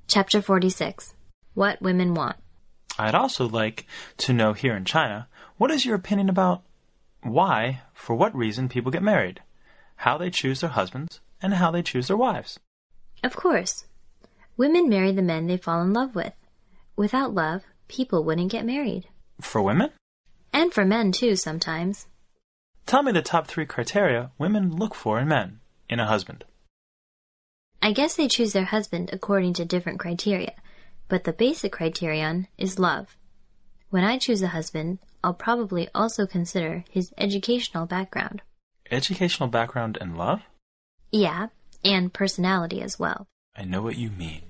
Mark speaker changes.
Speaker 1: Chapter 46. What Women Want.
Speaker 2: I'd also like to know here in China, what is your opinion about why, for what reason people get married, how they choose their husbands, and how they choose their wives?
Speaker 1: Of course. Women marry the men they fall in love with. Without love, people wouldn't get married.
Speaker 2: For women?
Speaker 1: And for men, too, sometimes.
Speaker 2: Tell me the top 3 criteria women look for in men, in a husband.
Speaker 1: I guess they choose their husband according to different criteria, but the basic criterion is love. When I choose a husband, I'll probably also consider his educational background.
Speaker 2: Educational background and love?
Speaker 1: Yeah, and personality as well.
Speaker 2: I know what you mean.